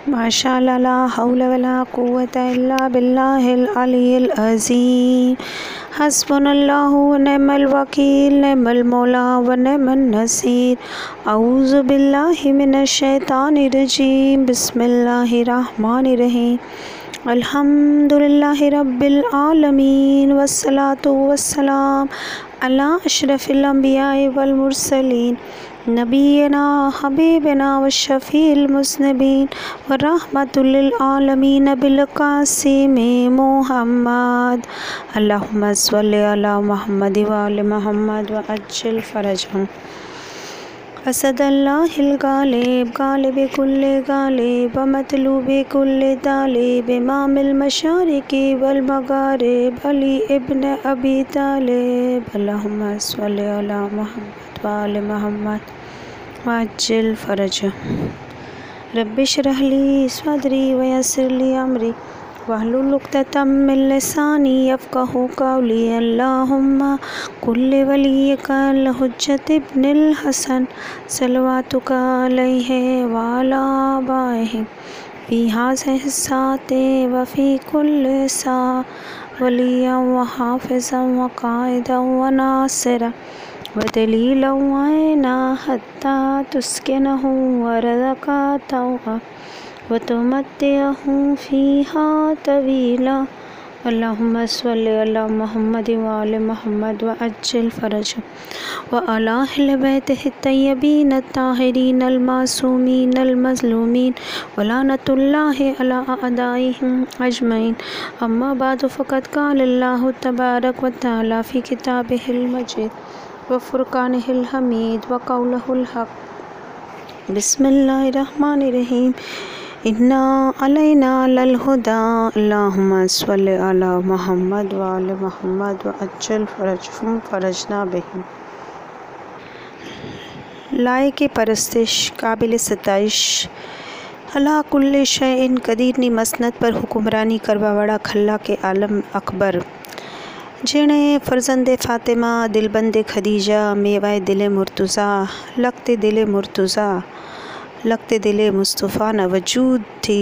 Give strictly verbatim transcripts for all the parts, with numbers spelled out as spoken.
ماشاءاللہ لا حول ولا قوة الا باللہ العلی العظیم۔ حسبنا اللہ ونعم الوکیل، نعم المولا ونعم النصیر۔ اعوذ باللہ من الشیطان الرجیم، بسم اللہ الرحمن الرحیم۔ الحمد للہ رب العالمین، والصلاة والسلام علی اشرف الانبیاء والمرسلین، نبینا حبیبنا والشفیع المذنبین ورحمۃ للعالمین بالقاسم محمد۔ اللہم صلی علی محمد وآل محمد وعجل فرجہم۔ اسد اللہ الغالب، غالب کل غالب، مطلوب کل طالب، امام المشارق والمغارب، علی ابن ابی طالب۔ اللہم صلی علی محمد وآل محمد وعجل فرجہم۔ رب اشرح لی صدری ویسر لی امری واحلل عقدۃ من لسانی یفقہوا قولی۔ اللہم کن لولیک الحجۃ ابن الحسن صلواتک علیہ وعلی آبائہ فی ہذہ الساعۃ وفی کل ساعۃ ولیٰ وحافظا وقائدا وناصرا ودلیلا وعینا حتی تسکنہ ارضک طوعا وتمتعہ فیہا طویلا۔ اللہم صلی علی محمد وآل محمد وعجل فرجہم وعلی اہل بیتہ الطیبین الطاہرین المعصومین المظلومین ولعنۃ اللہ علی اعدائہم اجمعین۔ اما بعد فقد قال اللہ تبارک وتعالی فی کتابہ المجید وفرقانہ الحمید وقولہ الحق۔ بسم اللہ الرحمن الرحیم۔ انا علینا للہدی، اللہم صلی علی محمد وآل محمد وعجل فرجہم فرجنا بہم۔ لائق پرستش، قابل ستائش، اللہ کل شیء قدیر نی مسند پر حکمرانی کروا وڑا کھلا کے عالم اکبر، جنہیں فرزند فاطمہ، دلبند خدیجہ، میوہ دل مرتضیٰ، لخت دل مرتضیٰ، لخت دل مصطفیٰ نہ وجود تھی،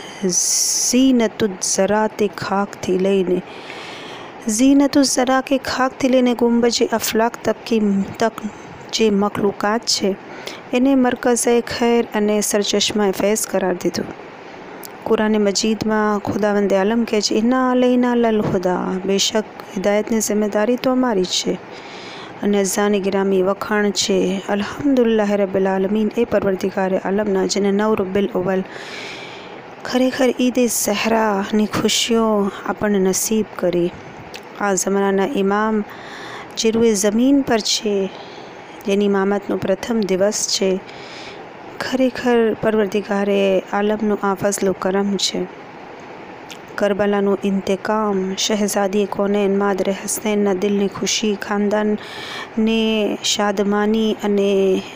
زینت الذرا تے خاک تھی لینے، زینت الذرا کے خاک تھی لینے، گنبج افلاک تک کی تک جے مخلوقات چھے انہیں مرکز خیر انہیں سرچشمہ فیض قرار دیدو۔ قرآن مجید میں خداوند عالم کہ انا علینا للہدی، بے شک ہدایت نے ذمہ داری تو ہماری چھے، انزان گرامی وکھان چھے۔ الحمدللہ رب العالمین، اے پروردگار عالم نا جنہیں نو رب الاول کھرے کھر عید زہرا نی خوشیوں اپن نصیب کری۔ آج زمانہ امام جروے زمین پر چھے، یعنی امامت نو پرتھم دیوس چھے، کھرے کھر پروردگار عالم نو آ فضل و کرم چھے۔ کربلا نو انتقام، شہزادی کونین مادر حسنین نا دل نے خوشی، خاندان نے شادمانی انے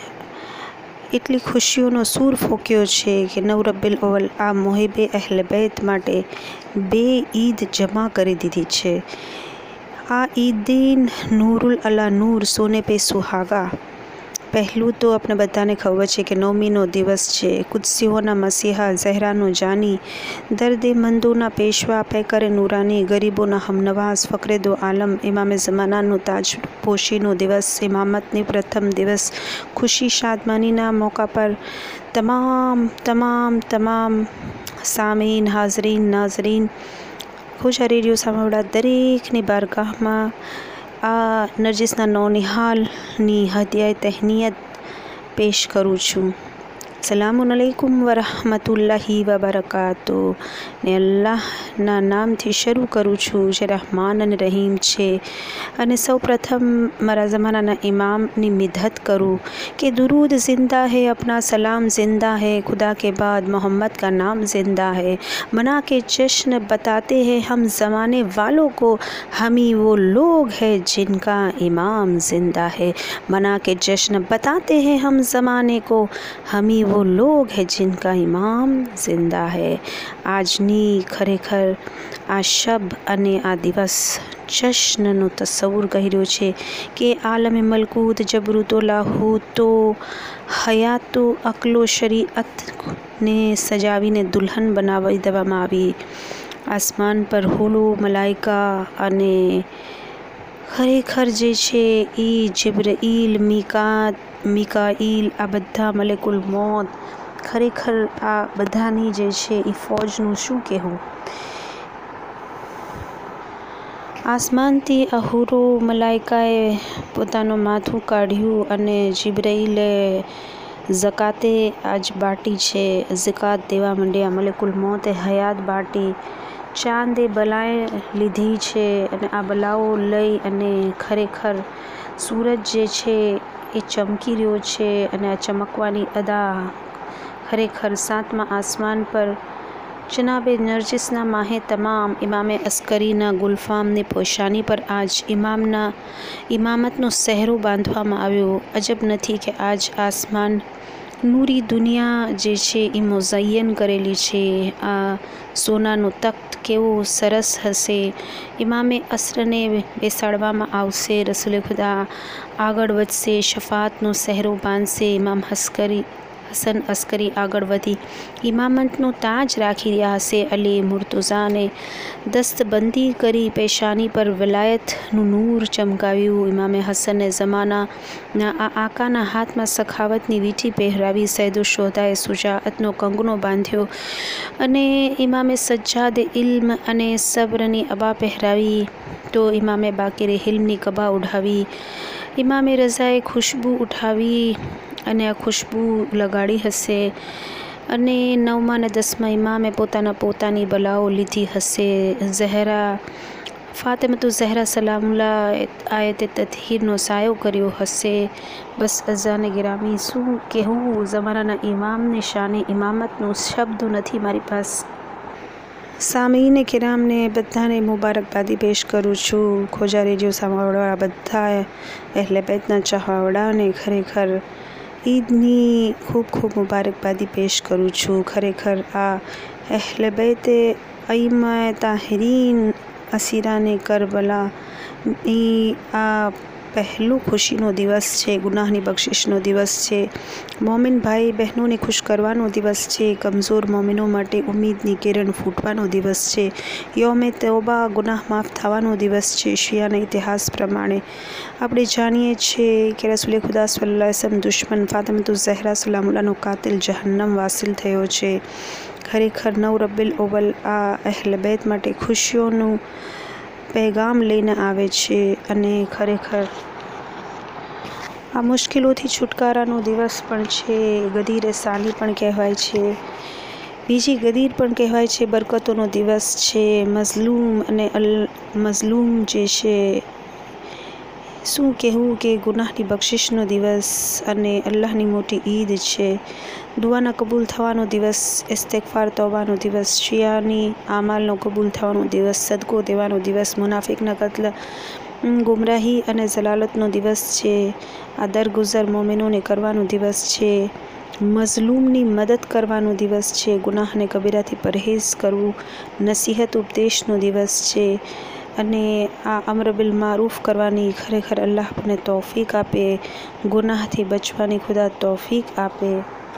اتلی خوشیوں نو سور پھوکیو چھے کہ نو رب الاول آ محب اہل بیت ماٹے بے عید جمع کری دیدی چھے۔ آ عید دین نور علی نور، سونے پہ سہاگا۔ پہلو تو اپنے بتانے کھوا چھے کہ نومی نو دیوس چھے، قدسی ہونا مسیحا، زہرا نو جانی، درد مندو نا پیشوا، پیکر نورانی، غریبو نا ہم نواز، فقر دو عالم، امام زمانہ نو تاج پوشی نو دیوس، امامت نی پرتھم دیوس، خوشی شادمانی نا موقع پر تمام تمام تمام سامعین، حاضرین، ناظرین خوش ریڈیو ساموڑا دریک نی بارگاہ ماں آ نرجس نا نو نحال نی ہدیہ تہنیت پیش کروں چھوں۔ السلام علیکم ورحمۃ اللہ وبرکاتہ۔ نے اللہ نا نام تھی شروع کروں چھوں جے رحمان ان رحیم چھے، انے سو پرتھم مرا زمانہ نا امام نی مدحت کروں کہ درود زندہ ہے، اپنا سلام زندہ ہے، خدا کے بعد محمد کا نام زندہ ہے، منا کے جشن بتاتے ہیں ہم زمانے والوں کو، ہم ہی وہ لوگ ہیں جن کا امام زندہ ہے، منا کے جشن بتاتے ہیں ہم زمانے کو، ہم ہی وہ لوگ ہیں جن کا امام زندہ ہے۔ آج نی کھرے کھر آ شب انے آ دیوس جشن نو تصور گہریو چھے کہ عالم ملکوت جبروت و لاہوت و حیات و عقل و شریعت ને સજાવીને દુલ્હન બનાવી દેવામાં આવી. આસમાન પર હુલો, મલાઈકા અને ખરેખર જે છે એ જિબ્રાઈલ, મીકાત મિકાઈલ આ બધા મલેકુલ મોત, ખરેખર આ બધાની જે છે એ ફૌજનું શું કહેવું. આસમાનથી આ હુરો મલાઈકાએ પોતાનું માથું કાઢ્યું અને જિબ્રાઈલે ઝકાતે આજ બાટી છે, ઝકાત દેવા માંડ્યા. મલેકુલ મોતે હયાત બાટી, ચાંદે બલાએ લીધી છે અને આ બલાઓ લઈ અને ખરેખર સૂરજ જે છે એ ચમકી રહ્યો છે અને આ ચમકવાની અદા ખરેખર સાતમા આસમાન પર જનાબે નરજિસના માહે તમામ ઇમામે અસ્કરીના ગુલફામની પોશાની પર આજ ઇમામના ઇમામતનો સહેરો બાંધવામાં આવ્યો. અજબ નથી કે આજ આસમાન નૂરી દુનિયા જે છે એ મુઝય્યન કરેલી છે. આ સોનાનો તખ્ત કેવો સરસ હશે. ઇમામે અસરને બેસાડવામાં આવશે. રસૂલે ખુદા આગળ વધશે, શફાતનો સહેરો બાંધશે. ઇમામ હસ્કરી હસન અસ્કરી આગળ વધી ઇમામતનો તાજ રાખી રહ્યા હશે. અલી મુર્તુઝાને દસ્તબંધી કરી પેશાની પર વિલાયતનું નૂર ચમકાવ્યું. ઇમામે હસને ઝમાનાના આ આકાના હાથમાં સખાવતની વીંટી પહેરાવી. સૈદુ શોધાએ સુજાઅતનો કંગનો બાંધ્યો અને ઇમામે સજ્જાદે ઇલ્મ અને સબ્રની અબા પહેરાવી તો ઇમામે બાકીરે હિલ્મની કબા ઉઠાવી. ઇમામે રઝાએ ખુશ્બુ ઉઠાવી અને આ ખુશ્બુ લગાડી હશે અને નવમા અને દસમા ઇમામે પોતાના પોતાની બલાઓ લીધી હશે. ઝહરા ફાતિમતુ ઝહરા સલામુલ્લાહ આયતે તતહીરનો સાયો કર્યો હશે. બસ અઝાને ગિરામી શું કહેવું ઝમાનાના ઇમામને શાને ઇમામતનો શબ્દો નથી મારી પાસે. સામીને કિરામને બધાને મુબારકબાદી પેશ કરું છું. ખોજા રેડિયો સાંભળવાવાળા બધા અહેલે બેતના ચાહવાવાળાને ખરેખર ઈદની ખૂબ ખૂબ મુબારકબાદી પેશ કરું છું. ખરેખર આ અહેલે બેતે અઈમા તાહિરીન અસીરાને કરબલા એ આ પહેલું ખુશીનો દિવસ છે, ગુનાહની બક્ષિશનો દિવસ છે, મોમિન ભાઈ બહેનોને ખુશ કરવાનો દિવસ છે, કમઝોર મોમિનો માટે ઉમ્મીદની કિરણ ફૂટવાનો દિવસ છે, યૌમે તૌબા ગુનાહ માફ થવાનો દિવસ છે. શિયાના ઇતિહાસ પ્રમાણે આપણે જાણીએ છીએ કે રસૂલે ખુદા સલ્લલ્લાહુ અલૈહિ વસલ્લમ દુશ્મન ફાતિમતુ ઝહરા સલામુલ્લાહનો કાતિલ જહન્નમ વાસિલ થયો છે. ખરેખર નવ રબીઉલ અવ્વલ આ અહેલે બેત માટે ખુશીઓનું પેગામ લઈને આવે છે અને ખરેખર આ મુશ્કેલોથી છુટકારાનો દિવસ પણ છે. ગદીરે સાની પણ કહેવાય છે, બીજી ગદીર પણ કહેવાય છે. બરકતોનો દિવસ છે. મઝલૂમ અને અલ મઝલૂમ જે છે શું કહેવું કે ગુનાહની બક્ષિશનો દિવસ અને અલ્લાહની મોટી ઈદ છે. દુઆના કબૂલ થવાનો દિવસ, ઇસ્તિગફાર તૌબાનો દિવસ, શિયાની આમાલનો કબૂલ થવાનો દિવસ, સદકો દેવાનો દિવસ, મુનાફિકના કત્લ, ગુમરાહી અને જલાલતનો દિવસ છે. આ દરગુઝર મોમિનોને કરવાનો દિવસ છે. મઝલૂમની મદદ કરવાનો દિવસ છે. ગુનાહ અને કબીરાથી પરહેઝ કરવું નસીહત ઉપદેશનો દિવસ છે અને આ અમ્ર બિલ મારૂફ કરવાની ખરેખર અલ્લાહ આપણને તૌફીક આપે, ગુનાહથી બચવાની ખુદા તૌફીક આપે.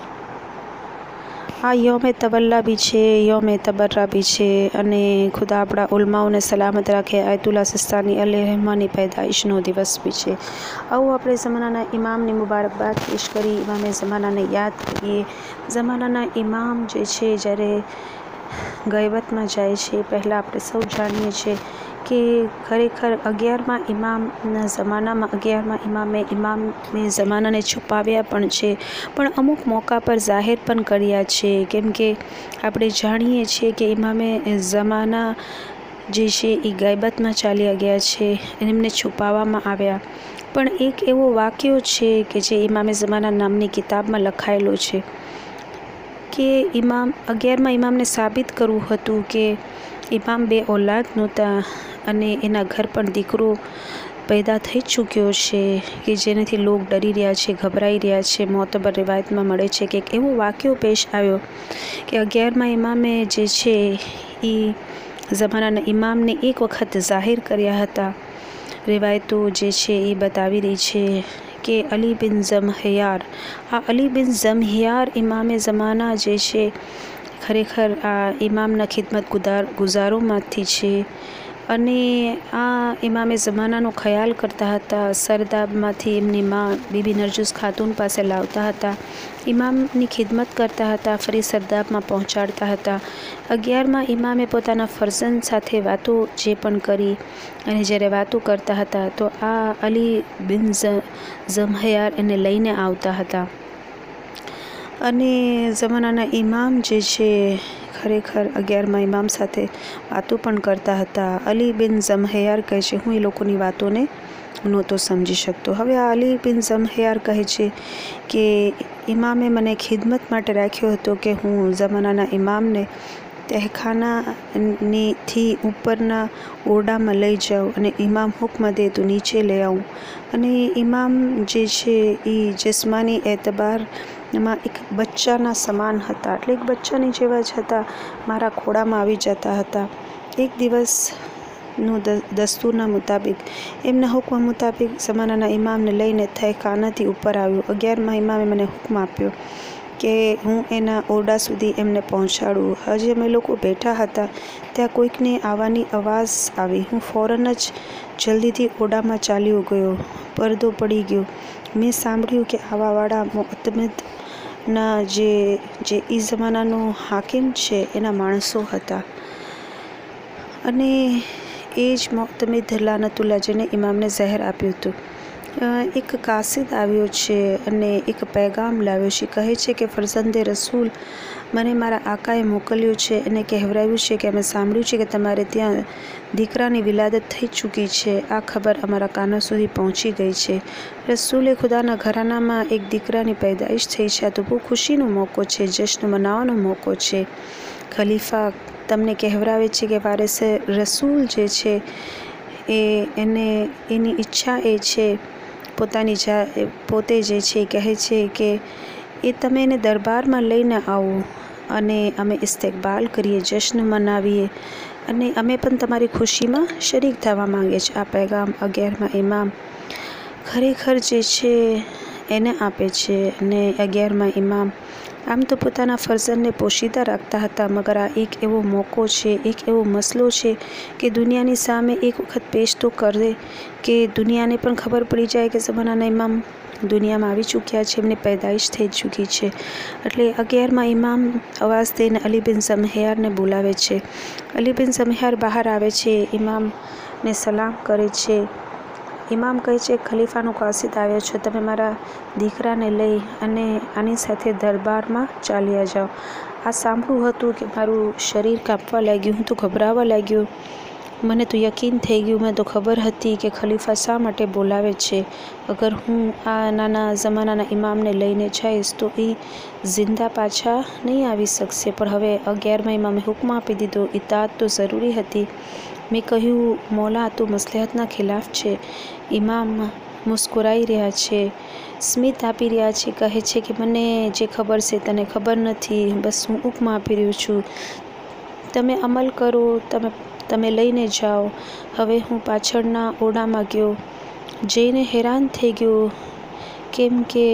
આ યૌમે તવલ્લા બી છે, યૌમે તબર્રા બી છે અને ખુદા આપણા ઉલમાઓને સલામત રાખે. આયતુલ્લાહ સિસ્તાની અલૈહિર્રહમાની પેદાઈશનો દિવસ બી છે. આવું આપણે ઝમાનાના ઇમામની મુબારકબાદ પેશ કરી, ઇમામે ઝમાનાને યાદ કરીએ. ઝમાનાના ઇમામ જે છે જ્યારે ગૈબતમાં જાય છે પહેલાં આપણે સૌ જાણીએ છીએ કે ખરેખર અગિયારમાં ઇમામના ઝમાનામાં અગિયારમાં ઇમામે ઇમામે ઝમાનાને છુપાવ્યા પણ છે, પણ અમુક મોકા પર જાહેર પણ કર્યા છે. કેમ કે આપણે જાણીએ છીએ કે ઇમામે ઝમાના જે છે એ ગૈબતમાં ચાલ્યા ગયા છે, એમને છુપાવવામાં આવ્યા. પણ એક એવો વાક્યો છે કે જે ઇમામે ઝમાના નામની કિતાબમાં લખાયેલો છે કે ઇમામ અગિયારમાં ઇમામને સાબિત કરવું હતું કે ઇમામ બે ઔલાદ નહોતા અને એના ઘર પણ દીકરો પેદા થઈ ચૂક્યો છે કે જેનાથી લોક ડરી રહ્યા છે, ગભરાઈ રહ્યા છે. મોતબર રિવાયતમાં મળે છે કે એક એવો વાક્યો પેશ આવ્યો કે અગિયારમાં ઇમામે જે છે એ ઝમાનાના ઇમામને એક વખત જાહેર કર્યા હતા. રિવાયતો જે છે એ બતાવી રહી છે કે અલી બિન ઝમહિયાર. આ અલી બિન ઝમહિયાર ઇમામે ઝમાના જે છે ખરેખર આ ઇમામના ખિદમત ગુજાર ગુજારોમાંથી છે અને આ ઇમામે ઝમાનાનો ખ્યાલ કરતા હતા. સરદાબમાંથી એમની માં બીબી નરજુસ ખાતુન પાસે લાવતા હતા, ઇમામની ખિદમત કરતા હતા, ફરી સરદાબમાં પહોંચાડતા હતા. અગિયારમાં ઇમામે પોતાના ફરજંદ સાથે વાતો જે પણ કરી અને જ્યારે વાતો કરતા હતા તો આ અલી બિન ઝમહિયાર એને લઈને આવતા હતા અને ઝમાનાના ઇમામ જે છે ખરેખર અગિયારમાં ઇમામ સાથે વાતો પણ કરતા હતા. અલી બિન ઝમહિયાર કહે છે, હું એ લોકોની વાતોને નહોતો સમજી શકતો. હવે આ અલી બિન ઝમહિયાર કહે છે કે ઇમામે મને ખિદમત માટે રાખ્યો હતો કે હું ઝમાનાના ઇમામને તહેખાનાની થી ઉપરના ઓરડામાં લઈ જાઉં અને ઇમામ હુક્મ દે તો નીચે લઈ આવું. અને ઇમામ જે છે એ જિસ્માની એતબારમાં એક બચ્ચાના સમાન હતા, એટલે એક બચ્ચાની જેવા જ હતા, મારા ખોળામાં આવી જતા હતા. એક દિવસનું દસ્તુરના મુતાબિક એમના હુક્મ મુતાબિક ઝમાનાના ઇમામને લઈને તહેખાનાથી ઉપર આવ્યો. અગિયારમાં ઇમામે મને હુક્મ આપ્યો કે હું એના ઓરડા સુધી એમને પહોંચાડું. હજી અમે લોકો બેઠા હતા ત્યાં કોઈકને આવવાની અવાજ આવી. હું ફોરન જ જલ્દીથી ઓરડામાં ચાલ્યો ગયો. પડદો પડી ગયો. મેં સાંભળ્યું કે આવાવાળા મોતમિદના જે જે એ જમાનાનો હાકિમ છે એના માણસો હતા અને એ જ મોતમિદ લાનતુલ્લાહ જેને ઇમામને ઝહેર આપ્યું હતું. એક કાસિદ આવ્યો છે અને એક પૈગામ લાવ્યો છે. કહે છે કે ફરઝંદે રસૂલ મને મારા આકાએ મોકલ્યું છે અને કહેવરાવ્યું છે કે અમે સાંભળ્યું છે કે તમારે ત્યાં દીકરાની વિલાદત થઈ ચૂકી છે. આ ખબર અમારા કાનો સુધી પહોંચી ગઈ છે. રસૂલે ખુદાના ઘરાનામાં એક દીકરાની પેદાઈશ થઈ છે. આ તો બહુ ખુશીનો મોકો છે, જશ્ન મનાવવાનો મોકો છે. ખલીફા તમને કહેવરાવે છે કે વારિસે રસૂલ જે છે એ એને એની ઈચ્છા એ છે પોતાની જા પોતે જે છે કહે છે કે એ તમે એને દરબારમાં લઈને આવો અને અમે ઇસ્તેકબાલ કરીએ, જશ્ન મનાવીએ અને અમે પણ તમારી ખુશીમાં શરીક થવા માંગીએ છીએ. આ પૈગામ અગિયારમાં ઇમામ ખરેખર જે છે એને આપે છે અને અગિયારમાં ઇમામ આમ તો પોતાના ફરજંદને પોશીદા રાખતા હતા, મગર આ એક એવો મોકો છે, એક એવો મસલો છે કે દુનિયાની સામે એક વખત પેશ તો કરે કે દુનિયાને પણ ખબર પડી જાય કે ઝમાનાના ઇમામ દુનિયામાં આવી ચૂક્યા છે, એમની પેદાઈશ થઈ ચૂકી છે. એટલે અગિયારમાં ઇમામ અવાજ દઈને અલી બિન ઝમહિયારને બોલાવે છે. અલી બિન ઝમહિયાર બહાર આવે છે, ઇમામને સલામ કરે છે. ઇમામ કહે છે ખલીફાનો કાસિદ આવ્યો છો, તમે મારા દીકરાને લઈ અને આની સાથે દરબારમાં ચાલ્યા જાઓ. આ સાંભળવું હતું કે મારું શરીર કાપવા લાગ્યું, હું તો ગભરાવા લાગ્યો. મને તો યકીન થઈ ગયું, મને તો ખબર હતી કે ખલીફા શા માટે બોલાવે છે. અગર હું આ નાના ઝમાનાના ઇમામને લઈને જઈશ તો એ જિંદા પાછા નહીં આવી શકશે. પણ હવે અગિયારમાં ઇમામે હુક્મ આપી દીધો, ઇતાત તો જરૂરી હતી. મેં કહ્યું મૌલા તો મસલહતના ખિલાફ છે. ઇમામ મુસ્કુરાઈ રહ્યા છે, સ્મિત આપી રહ્યા છે, કહે છે કે મને જે ખબર છે તને ખબર નથી, બસ હું હુક્મ આપી રહ્યો છું, તમે અમલ કરો, તમે તમે લઈને જાઓ. હવે હું પાછળના ઓરડામાં ગયો, જઈને હેરાન થઈ ગયો કેમ કે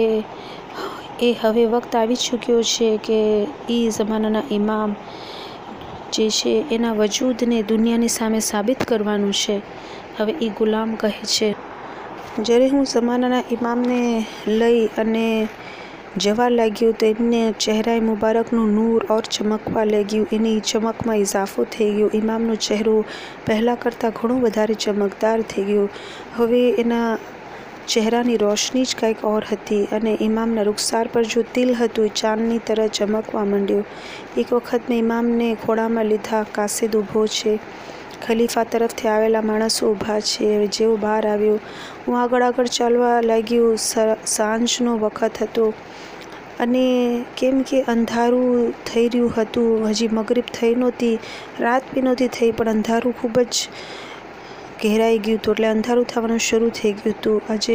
એ હવે વખત આવી ચૂક્યો છે કે એ જમાનાના ઇમામ જે છે એના વજૂદને દુનિયાની સામે સાબિત કરવાનું છે. હવે એ ગુલામ કહે છે જ્યારે હું ઝમાનાના ઇમામને લઈ અને જવા લાગ્યું તો એમને ચહેરાએ મુબારકનું નૂર ઓર ચમકવા લાગ્યું, એની ચમકમાં ઇજાફો થઈ ગયો. ઇમામનો ચહેરો પહેલાં કરતાં ઘણો વધારે ચમકદાર થઈ ગયો. હવે એના ચહેરાની રોશની જ કંઈક ઓર હતી અને ઇમામના રૂખસાર પર જો તિલ હતું એ ચાંદની તરહ ચમકવા માંડ્યો. એક વખત મેં ઇમામને ખોળામાં લીધા, કાસિદ ઊભો છે, ખલીફા તરફથી આવેલા માણસો ઊભા છે. હવે જેવો બહાર આવ્યો હું આગળ આગળ ચાલવા લાગ્યું. સાંજનો વખત હતો અને કેમ કે અંધારું થઈ રહ્યું હતું, હજી મગરિબ થઈ નહોતી, રાત બી નહોતી થઈ, પણ અંધારું ખૂબ જ ઘેરાઈ ગયું હતું, એટલે અંધારું થવાનું શરૂ થઈ ગયું હતું. આજે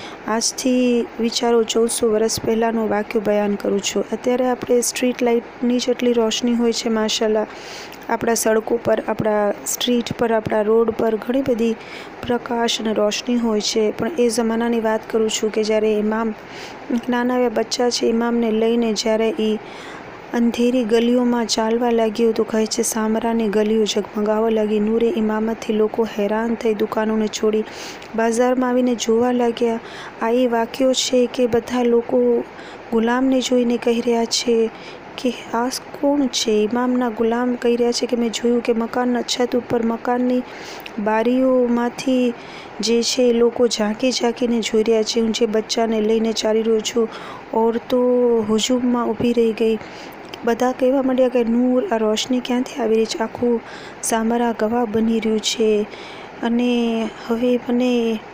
આજથી વિચારો ચૌદસો વર્ષ પહેલાંનું વાક્ય બયાન કરું છું. અત્યારે આપણે સ્ટ્રીટ લાઇટની જેટલી રોશની હોય છે માશાલ્લાહ, આપણા સડકો પર, આપણા સ્ટ્રીટ પર, આપણા રોડ પર ઘણી બધી પ્રકાશ અને રોશની હોય છે. પણ એ જમાનાની વાત કરું છું કે જ્યારે ઇમામ નાના એવા બચ્ચા છે, ઇમામને લઈને જ્યારે એ અંધેરી ગલીઓમાં ચાલવા લાગ્યો તો કહે છે સામરાની ગલીઓ ઝગમગાવવા લાગી. નૂરે ઇમામતથી લોકો હેરાન થઈ દુકાનોને છોડી બજારમાં આવીને જોવા લાગ્યા. આ એ વાક્યો છે કે બધા લોકો ગુલામને જોઈને કહી રહ્યા છે કે આ કોણ છે. ઇમામના ગુલામ કહી રહ્યા છે કે મેં જોયું કે મકાનના છત ઉપર, મકાનની બારીઓમાંથી જે છે એ લોકો ઝાંકી ઝાંકીને જોઈ રહ્યા છે. હું જે બચ્ચાને લઈને ચાલી રહ્યો છું, ઓરતો હુજુમમાં ઊભી રહી ગઈ. બધા કહેવા માંડ્યા કે નૂર, આ રોશની ક્યાંથી આવી રહી છે? આખું સામરા ગવાહ બની રહ્યું છે. અને હવે મને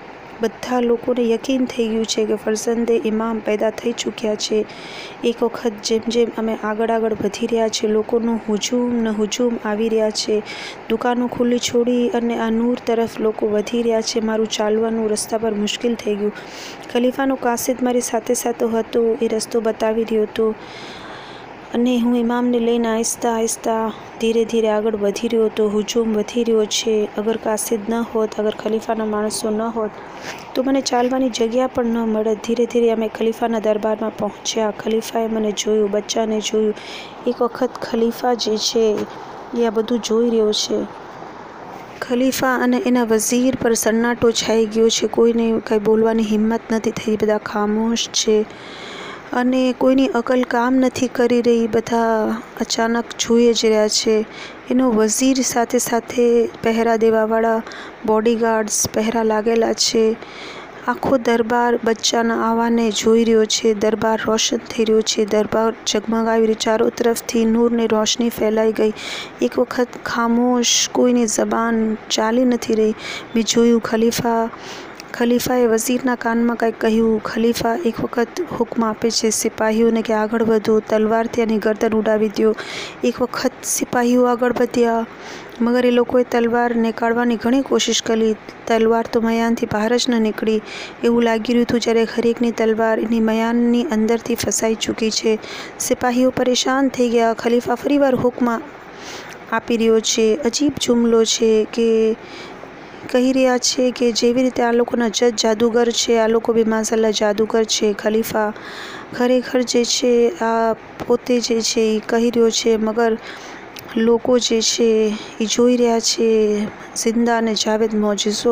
બધા લોકોને યકીન થઈ ગયું છે કે ફરઝંદે ઇમામ પેદા થઈ ચૂક્યા છે. એક વખત જેમ જેમ અમે આગળ આગળ વધી રહ્યા છે, લોકોનું હુજુમ ને હુજુમ આવી રહ્યા છે. દુકાનો ખુલ્લી છોડી અને આ નૂર તરફ લોકો વધી રહ્યા છે. મારું ચાલવાનું રસ્તા પર મુશ્કેલ થઈ ગયું. ખલીફાનો કાસિદ મારી સાથે સાથે હતો, એ રસ્તો બતાવી રહ્યો હતો અને હું ઇમામને લઈને આહિસ્તા આહિસ્તા ધીરે ધીરે આગળ વધી રહ્યો હતો. હુજુમ વધી રહ્યો છે. અગર કાસિદ ન હોત, અગર ખલીફાના માણસો ન હોત તો મને ચાલવાની જગ્યા પણ ન મળે. ધીરે ધીરે અમે ખલીફાના દરબારમાં પહોંચ્યા. ખલીફાએ મને જોયું, બચ્ચાને જોયું. એક વખત ખલીફા જે છે એ આ બધું જોઈ રહ્યો છે. ખલીફા અને એના વઝીર પર સન્નાટો છાઈ ગયો છે. કોઈને કંઈ બોલવાની હિંમત નથી થઈ. બધા ખામોશ છે અને કોઈની અકલ કામ નથી કરી રહી. બધા અચાનક જોઈ જ રહ્યા છે. એનો વઝીર સાથે સાથે પહેરા દેવાવાળા બોડીગાર્ડ્સ પહેરા લાગેલા છે. આખો દરબાર બચ્ચાના આવવાને જોઈ રહ્યો છે. દરબાર રોશન થઈ રહ્યો છે. દરબાર ઝગમગાવી રહ્યો. ચારો તરફથી નૂરની રોશની ફેલાઈ ગઈ. એક વખત ખામોશ, કોઈની જબાન ચાલી નથી રહી. મેં જોયું ખલીફા ખલીફાએ વઝીરના કાનમાં કંઈક કહ્યું. ખલીફા એક વખત હુકમ આપે છે સિપાહીઓને કે આગળ વધો, તલવારથી એની ગરદન ઉડાવી દો. એક વખત સિપાહીઓ આગળ વધ્યા, મગર એ લોકોએ તલવાર નીકાળવાની ઘણી કોશિશ કરી. તલવાર તો મયાનથી બહાર જ ન નીકળી. એવું લાગી રહ્યું હતું જ્યારે હરેકની તલવાર એની મયાનની અંદરથી ફસાઈ ચૂકી છે. સિપાહીઓ પરેશાન થઈ ગયા. ખલીફા ફરીવાર હુકમ આપી રહ્યો છે. અજીબ જુમલો છે કે કહી રહ્યા છે કે જેવી રીતે આ લોકોના જજ જાદુગર છે, આ લોકો બી માશાલ્લાહ જાદુગર છે. ખલીફા ખરેખર જે છે આ પોતે જે છે એ કહી રહ્યો છે, મગર લોકો જે છે એ જોઈ રહ્યા છે જિંદા અને જાવેદ મોજિઝો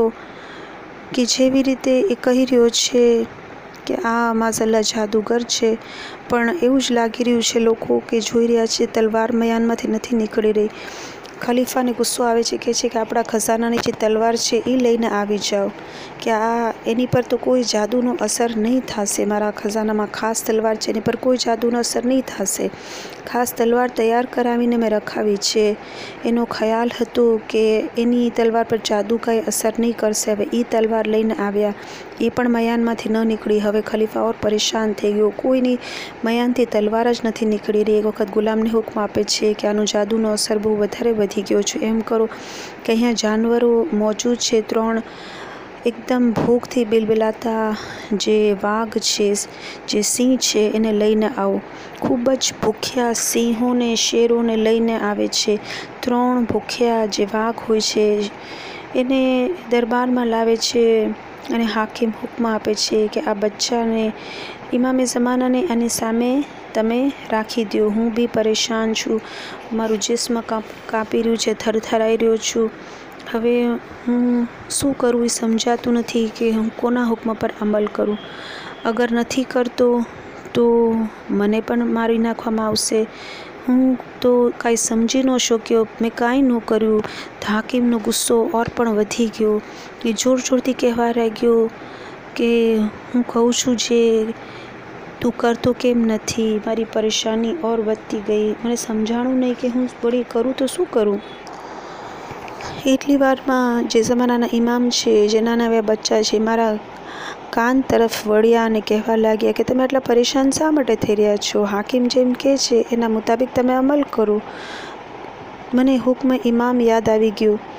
કે જેવી રીતે એ કહી રહ્યો છે કે આ માશાલ્લાહ જાદુગર છે. પણ એવું જ લાગી રહ્યું છે લોકો કે જોઈ રહ્યા છે તલવાર મયાનમાંથી નથી નીકળી રહી. ખલીફાને ગુસ્સો આવે છે, કહે છે કે આપણા ખજાનાની જે તલવાર છે એ લઈને આવી જાઓ, કે આ એની પર તો કોઈ જાદુનો અસર નહીં થશે. મારા ખજાનામાં ખાસ તલવાર છે, એની પર કોઈ જાદુનો અસર નહીં થશે. ખાસ તલવાર તૈયાર કરાવીને મેં રખાવી છે. એનો ખ્યાલ હતો કે એની તલવાર પર જાદુ કાંઈ અસર નહીં કરશે. હવે એ તલવાર લઈને આવ્યા, એ પણ મયાનમાંથી ન નીકળી. હવે ખલીફા ઓર પરેશાન થઈ ગયો. કોઈની મયાનથી તલવાર જ નથી નીકળી રહી. એક વખત ગુલામને હુકમ આપે છે કે આનો જાદુનો અસર બહુ વધારે વધી ગયો છે. એમ કરો કે અહીંયા જાનવરો મોજૂદ છે, ત્રણ એકદમ ભૂખથી બિલબિલાતા જે વાઘ છે, જે સિંહ છે, એને લઈને આવો. ખૂબ જ ભૂખ્યા સિંહોને, શેરોને લઈને આવે છે. ત્રણ ભૂખ્યા જે વાઘ હોય છે એને દરબારમાં લાવે છે અને હાકિમ હુકમ આપે છે કે આ બચ્ચાને ઇમામે ઝમાનાને આની સામે તમે રાખી દો. હું બી પરેશાન છું, મારું જિસ્મ કાપ કાપી રહ્યું છે, થરથરાઈ રહ્યો છું. હવે હું શું કરું એ સમજાતું નથી કે હું કોના હુકમ પર અમલ કરું. અગર નથી કરતો તો મને પણ મારી નાખવામાં આવશે. હું તો કાંઈ સમજી ન શક્યો, મેં કાંઈ ન કર્યું. હાકિમનો ગુસ્સો ઓર પણ વધી ગયો. એ જોર જોરથી કહેવા લાગ્યો કે હું કહું છું જે તું કરતો કેમ નથી. મારી પરેશાની ઓર વધતી ગઈ. મને સમજાણું નહીં કે હું વળી કરું તો શું કરું. એટલી વારમાં જે જમાનાના ઇમામ છે, જે નાના એવા બચ્ચા છે, મારા કાન તરફ વળ્યા અને કહેવા લાગ્યા કે તમે આટલા પરેશાન શા માટે થઈ રહ્યા છો? હાકિમ જેમ કહે છે એના મુતાબિક તમે અમલ કરો. મને હુકમ ઇમામ યાદ આવી ગયું.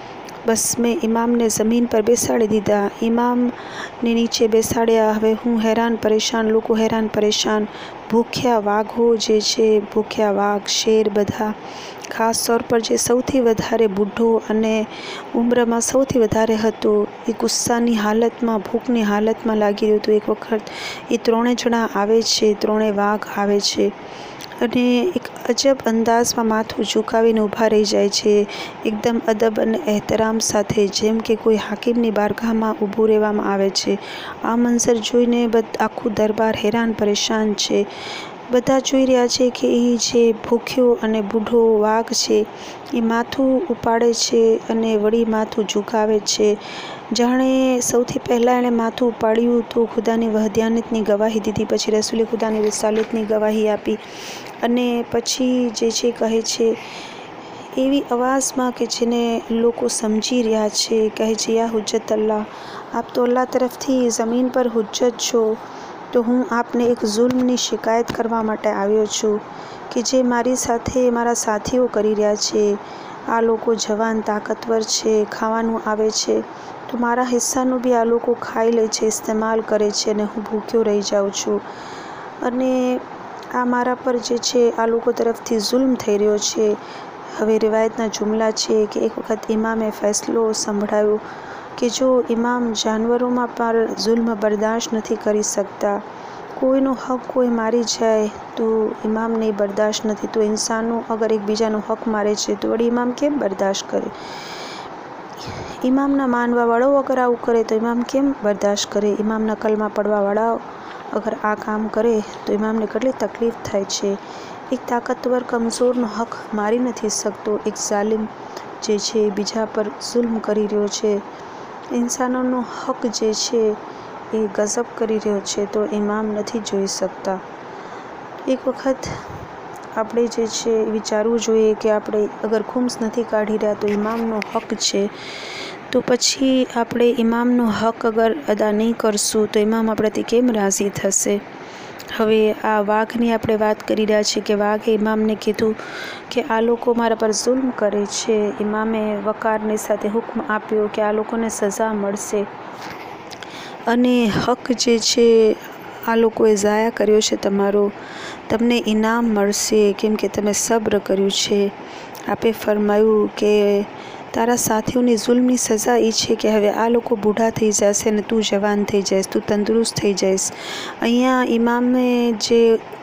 બસ મેં ઇમામને ઝમીન પર બેસાડી દીધા, ઇમામને નીચે બેસાડ્યા. હવે હું હેરાન પરેશાન, લોકો હેરાન પરેશાન, ભૂખ્યા વાઘો જે છે, ભૂખ્યા વાઘ, શેર બધા, ખાસ તौर પર જે સૌથી વધારે બુઢો અને ઉંમરમાં સૌથી વધારે હતો એ ગુસ્સાની હાલતમાં, ભૂખની હાલતમાં લાગી રહ્યું હતું. એક વખત એ ત્રણે જણા આવે છે, ત્રણે વાઘ આવે છે અને એક અજબ અંદાજમાં માથું ઝુકાવીને ઊભા રહી જાય છે, એકદમ અદબ અને એહતરામ સાથે, જેમ કે કોઈ હાકીમની બારગાહમાં ઊભું રહેવામાં આવે છે. આ મંઝર જોઈને બધ આખું દરબાર હેરાન પરેશાન છે. બધા જોઈ રહ્યા છે કે એ જે ભૂખ્યો અને બુઢો વાઘ છે એ માથું ઉપાડે છે અને વળી માથું ઝુકાવે છે. જાણે સૌથી પહેલાં એણે માથું ઉપાડ્યું તો ખુદાની વહદાનિયતની ગવાહી દીધી, પછી રસૂલે ખુદાની રિસાલતની ગવાહી આપી અને પછી જે છે કહે છે એવી અવાજમાં કે જેને લોકો સમજી રહ્યા છે, કહે છે, યા હુજ્જત અલ્લાહ, આપ તો અલ્લાહ તરફથી ઝમીન પર હુજ્જત છો, તો હું આપને એક જુલ્મની શિકાયત કરવા માટે આવ્યો છું કે જે મારી સાથે મારા સાથીઓ કરી રહ્યા છે. આ લોકો જવાન તાકતવર છે, ખાવાનું આવે છે તો મારા હિસ્સાનું બી આ લોકો ખાઈ લે છે, ઇસ્તેમાલ કરે છે અને હું ભૂખ્યો રહી જાઉં છું. અને આ મારા પર જે છે આ લોકો તરફથી જુલ્મ થઈ રહ્યો છે. હવે રિવાયતના જુમલા છે કે એક વખત ઇમામે ફેસલો સંભળાવ્યો કે જો ઇમામ જાનવરોમાં પર જુલ્મ બરદાશ્ત નથી કરી શકતા, કોઈનો હક કોઈ મારી જાય તો ઇમામને બરદાશ્ત નથી, તો ઇન્સાનો અગર એકબીજાનો હક મારે છે તો વળી ઇમામ કેમ બરદાશ્ત કરે? ઇમામના માનવાવાળાઓ અગર આવું કરે તો ઇમામ કેમ બરદાશ્ત કરે? ઇમામના કલમા પડવાવાળાઓ અગર આ કામ કરે તો ઇમામને કેટલી તકલીફ થાય છે. એક તાકતવર કમજોરનો હક મારી નથી શકતો, એક ઝાલિમ જે છે બીજા પર જુલ્મ કરી રહ્યો છે, ઇન્સાનોનો હક જે છે એ ગઝબ કરી રહ્યો છે, તો ઇમામ નથી જોઈ શકતા. એક વખત આપણે જે છે વિચારવું જોઈએ કે આપણે અગર ખુમ્સ નથી કાઢી રહ્યા તો ઇમામનો હક છે, તો પછી આપણે ઇમામનો હક અગર અદા નહીં કરશું તો ઇમામ આપણાથી કેમ રાજી થશે? હવે આ વાઘની આપણે વાત કરી રહ્યા છીએ કે વાઘે ઇમામને કીધું કે આ લોકો મારા પર જુલ્મ કરે છે. ઇમામે વકારની સાથે હુક્મ આપ્યો કે આ લોકોને સજા મળશે અને હક જે છે આ લોકોએ ઝાયા કર્યો છે તમારો, તમને ઇનામ મળશે કેમ કે તમે સબ્ર કર્યું છે. આપે ફરમાયું કે તારા સાથીઓની જુલ્મની સજા એ છે કે હવે આ લોકો બુઢા થઈ જશે અને તું જવાન થઈ જઈશ, તું તંદુરસ્ત થઈ જઈશ. અહીંયા ઇમામે જે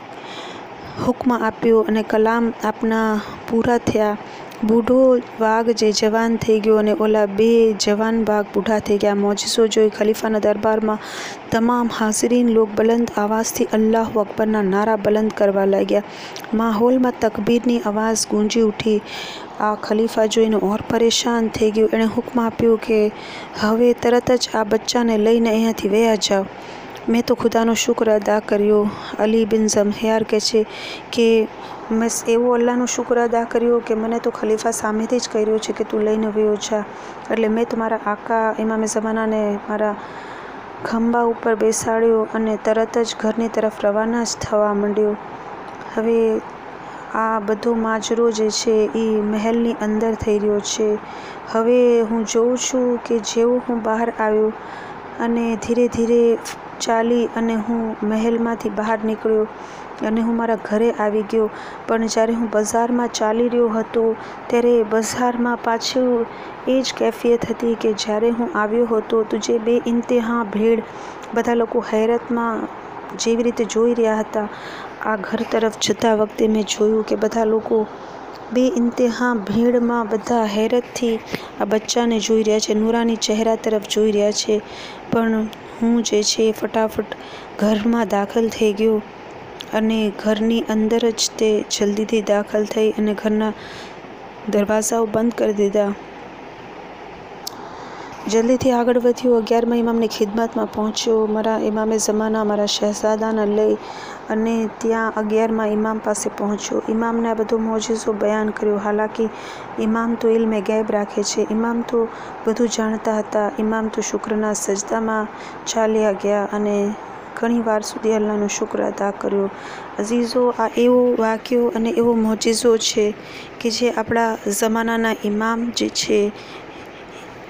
હુક્મ આપ્યો અને કલામ આપના પૂરા થયા, બુઢો વાઘ જે જવાન થઈ ગયો અને ઓલા બે જવાન વાઘ બુઢા થઈ ગયા. મોજિઝો જોઈ ખલીફાના દરબારમાં તમામ હાજરીન લોક બલંદ આવાજથી અલ્લાહુ અકબરના નારા બલંદ કરવા લાગ્યા. માહોલમાં તકબીરની આવાજ ગૂંજી ઉઠી. આ ખલીફા જોઈને ઓર પરેશાન થઈ ગયો. એણે હુક્મ આપ્યો કે હવે તરત જ આ બચ્ચાને લઈને અહીંયાથી વયા જાઓ. મેં તો ખુદાનો શુક્ર અદા કર્યો. અલી બિન ઝમહિયાર કહે છે કે મેં એવો અલ્લાહનો શુક્ર અદા કર્યો કે મને તો ખલીફા સામેથી જ કર્યો છે કે તું લઈને વયો જા. એટલે મેં તો મારા આકા ઇમામે ઝમાનાને મારા ખંભા ઉપર બેસાડ્યો અને તરત જ ઘરની તરફ રવાના જ થવા માંડ્યો. હવે આ બધો માજરો જે છે એ મહેલની અંદર થઈ રહ્યો છે. હવે હું જોઉં છું કે જેવો હું બહાર આવ્યો અને ધીરે ધીરે ચાલી અને હું મહેલમાંથી બહાર નીકળ્યો અને હું મારા ઘરે આવી ગયો, પણ જ્યારે હું બજારમાં ચાલી રહ્યો હતો ત્યારે બજારમાં પાછું એ જ કેફિયત હતી કે જ્યારે હું આવ્યો હતો તો જે બે ઇન્તહા ભીડ, બધા લોકો હૈરતમાં જેવી રીતે જોઈ રહ્યા હતા. આ ઘર તરફ જતા વખતે મેં જોયું કે બધા લોકો બે ઇન્તહા ભીડમાં બધા હૈરતથી આ બચ્ચાને જોઈ રહ્યા છે, નૂરાની ચહેરા તરફ જોઈ રહ્યા છે. પણ હું જે છે ફટાફટ ઘરમાં દાખલ થઈ ગયો અને ઘરની અંદર જ તે જલ્દીથી દાખલ થઈ અને ઘરના દરવાજાઓ બંધ કરી દીધા. જલ્દીથી આગળ વધ્યો. અગિયારમાં ઇમામની ખિદમતમાં પહોંચ્યો. મારા ઇમામે ઝમાના મારા શહેઝાદાને લઈ અને ત્યાં અગિયારમાં ઇમામ પાસે પહોંચ્યો. ઇમામને આ બધો મોજિઝો બયાન કર્યો. હાલાકી ઇમામ તો ઇલ્મે ગૈબ રાખે છે, ઇમામ તો બધું જાણતા હતા. ઇમામ તો શુક્રના સજદામાં ચાલ્યા ગયા અને ઘણી વાર સુધી અલ્લાહનો શુક્ર અદા કર્યો. અઝીઝો, આ એવો વાક્યો અને એવો મોજિઝો છે કે જે આપણા ઝમાનાના ઇમામ જે છે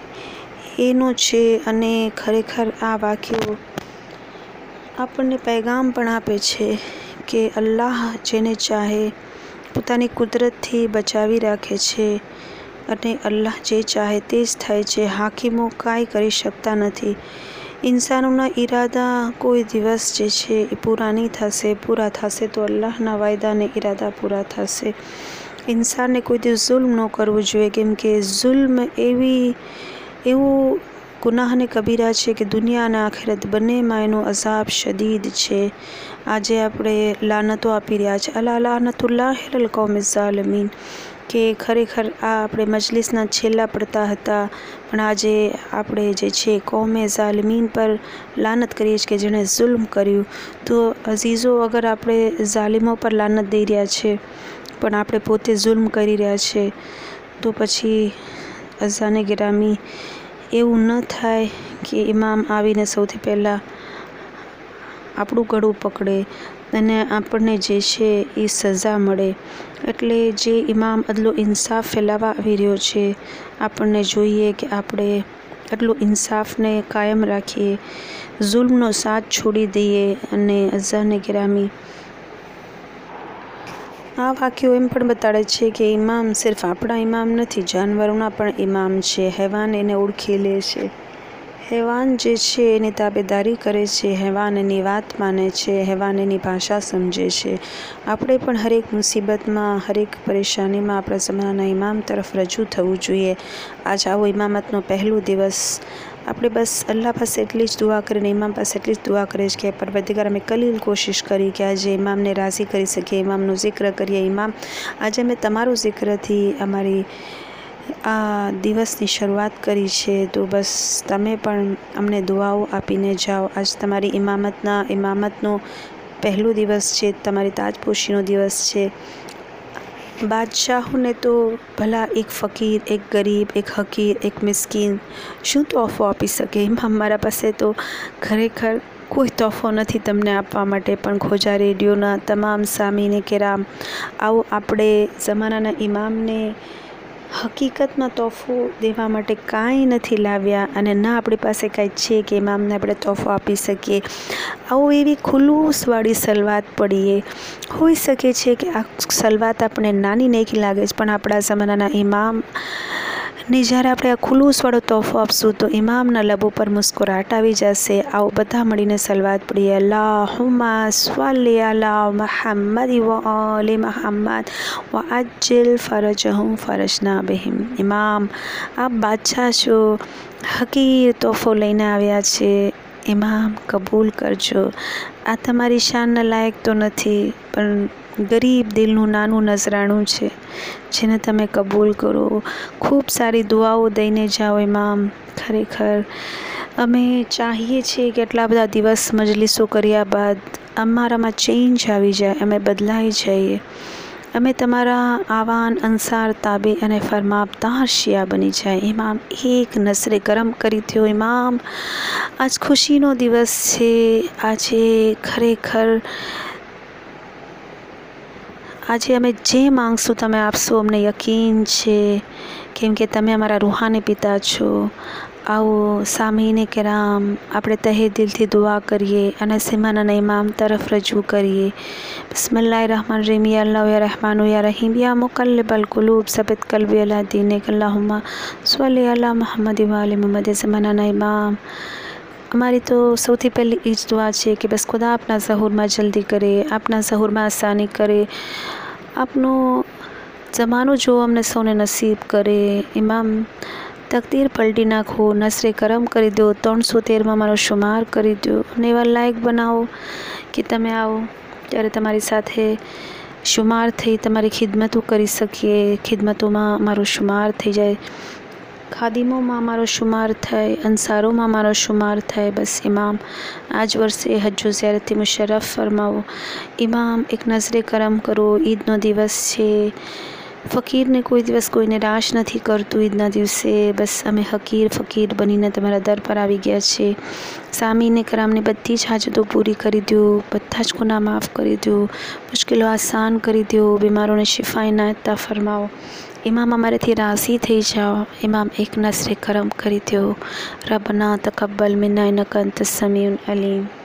એનો છે અને ખરેખર આ વાક્યો આપણને પેગામ પણ આપે છે કે અલ્લાહ જેને ચાહે પોતાની કુદરતથી બચાવી રાખે છે અને અલ્લાહ જે ચાહે તે જ થાય છે. હાકીમો કાંઈ કરી શકતા નથી. ઇન્સાનોના ઈરાદા કોઈ દિવસ જે છે એ પૂરા નહીં થશે. પૂરા થશે તો અલ્લાહના વાયદાને ઈરાદા પૂરા થશે. ઇન્સાનને કોઈ દિવસ જુલ્મ ન કરવું જોઈએ, કેમ કે જુલ્મ એવી એવું ગુનાહને કબીરા છે કે દુનિયા અને આખિરત બંનેમાં એનો અઝાબ શદીદ છે. આજે આપણે લાનતો આપી રહ્યા છે. અલા લાનતુલ્લાહિ અલલ કૌમિઝ ઝાલિમીન, કે ખરેખર આ આપણે મજલિસના છેલ્લા પડતા હતા, પણ આજે આપણે જે છે કૌમે ઝાલિમીન પર લાનત કરીએ છીએ કે જેણે જુલ્મ કર્યું. તો અઝીઝો, અગર આપણે ઝાલિમો પર લાનત દઈ રહ્યા છે પણ આપણે પોતે જુલ્મ કરી રહ્યા છે, તો પછી અઝાને ગિરામી એવું ન થાય કે ઇમામ આવીને સૌથી પહેલાં આપણું ગળું પકડે અને આપણને જે છે એ સજા મળે. એટલે જે ઇમામ અદલો ઇન્સાફ ફેલાવવા આવી રહ્યો છે, આપણને જોઈએ કે આપણે એટલું ઇન્સાફને કાયમ રાખીએ, જુલ્મનો સાથ છોડી દઈએ. અને અઝાને ગિરામી, આ વાક્યો એમ પણ બતાડે છે કે ઇમામ સિર્ફ આપણા ઇમામ નથી, જાનવરોના પણ ઇમામ છે. હેવાન એને ઓળખી લે છે. હેવાન જે છે એની તાબેદારી કરે છે. હેવાન એની વાત માને છે. હેવાન એની ભાષા સમજે છે. આપણે પણ હરેક મુસીબતમાં, હરેક પરેશાનીમાં આપણા જમાનાના ઇમામ તરફ રજૂ થવું જોઈએ. આજ આવો ઇમામતનો પહેલો દિવસ, આપણે બસ અલ્લાહ પાસે એટલી જ દુઆ કરીને, ઇમામ પાસે એટલી જ દુઆ કરીએ છીએ કે પરવરદિગાર અમે કલીલ કોશિશ કરી કે આજે ઇમામને રાજી કરી શકીએ, ઇમામનું જિક્ર કરીએ. ઇમામ, આજે અમે તમારું જિક્રથી અમારી આ દિવસની શરૂઆત કરી છે, તો બસ તમે પણ અમને દુઆઓ આપીને જાઓ. આજ તમારી ઇમામતના ઇમામતનો પહેલો દિવસ છે, તમારી તાજપોશીનો દિવસ છે. બાદશાહોને તો ભલા એક ફકીર, એક ગરીબ, એક હકીર, એક મિસ્કીન શું તોહફો આપી શકે? ઇમામ, મારા પાસે તો ખરેખર કોઈ તોહફો નથી તમને આપવા માટે. પણ ખોજા રેડિયોના તમામ સામીને કેરામ, આવો આપણે જમાનાના ઇમામને હકીકતમાં તોહફો દેવા માટે કાંઈ નથી લાવ્યા, અને ના આપણી પાસે કાંઈ છે કે ઇમામને આપણે તોહફો આપી શકીએ. આવો એવી ખુલૂસવાળી સલવાત પડીએ. હોઈ શકે છે કે આ સલવાત આપણે નાની નેકી લાગે છે, પણ આપણા જમાનાના ઇમામને જ્યારે આપણે આ ખુલૂસવાળો તોહફો આપશું તો ઇમામના લબ ઉપર મુસ્કરાહટ આવી જશે. આવો બધા મળીને સલવાત પડીએ. અલ્લાહુમ્મા સલ્લી અલા મુહમ્મદ વ આલિ મુહમ્મદ વ અજ્જિલ ફરજહુમ ફરજના બિહિમ. ઇમામ, આપ બાદશાહ છો, હકીર તોહફો લઈને આવ્યા છે. ઇમામ, કબૂલ કરજો. આ તમારી શાનના લાયક તો નથી, પણ ગરીબ દિલનું નાનું નજરાણું છે, જેને તમે કબૂલ કરો. ખૂબ સારી દુઆઓ દઈને જાઓ ઇમામ. ખરેખર અમે ચાહીએ છીએ કે એટલા બધા દિવસ મજલિસો કર્યા બાદ અમારામાં ચેન્જ આવી જાય, અમે બદલાઈ જઈએ, અમે તમારા આવાન, અંસાર, તાબે અને ફરમાબદાર શિયા બની જાય. ઇમામ, એક નસરે કરમ કરી દો ઇમામ. આજ ખુશીનો દિવસ છે. આજે ખરેખર આજે અમે જે માંગશું તમે આપશો, અમને યકીન છે, કેમ કે તમે અમારા રૂહાની પિતા છો. આવો સામીને કેરામ, આપણે તહે દિલથી દુઆ કરીએ અને સિમાનાના ઇમામ તરફ રજૂ કરીએ. બિસ્મિલ્લાહિર રહમાનિર રહીમ. યા અલ્લાહ યા રહેમાન યા રહીમ યા મુકલ્લિબલ કુલૂબ સબ્બિત કલ્બી અલા દીનિક. અલ્લાहुम्मा સલ્લી અલા મુહમ્મદ વ આલિ મુહમ્મદ. ज़मानाना ઇમામ, અમારી તો સૌથી પહેલી એ જ દુઆ છે કે બસ ખુદા આપના ઝહૂરમાં જલ્દી કરે, આપના ઝહૂરમાં આસાની કરે, આપનો જમાનો જો અમને સૌને નસીબ કરે. ઇમામ, તકદીર પલટી નાખો, નસરે કરમ કરી દો, ત્રણસો તેરમાં મારો શુમાર કરી દો, અને એવા લાયક બનાવો કે તમે આવો ત્યારે તમારી સાથે શુમાર થઈ તમારી ખિદમતો કરી શકીએ, ખિદમતોમાં મારો શુમાર થઈ જાય, ખાદિમોમાં મારો શુમાર થાય, અંસારોમાં મારો શુમાર થાય. બસ ઇમામ, આજ વર્ષે હજ્જો ઝિયારતથી મુશર્રફ ફરમાવો. ઇમામ, એક નજરે કરમ કરો. ઈદનો દિવસ છે, ફકીરને કોઈ દિવસ કોઈ નિરાશ નથી કરતું. ઈદના દિવસે બસ અમે હકીર ફકીર બનીને તમારા દર પર આવી ગયા છે. સામીને કરામને બધી જ હાજતો પૂરી કરી દો, બધા જ ગુનાહ માફ કરી દો, મુશ્કેલો આસાન કરી દો, બીમારોને શિફા ઇનાયત ફરમાવો. ઇમામ અમારેથી રાज़ी થઈ જાઓ. ઇમામ એક નસરે કરમ કરી દો. રબના તકબ્બલ મિન્ના ઇન્નકા અંતસ સમીઉલ અલીમ.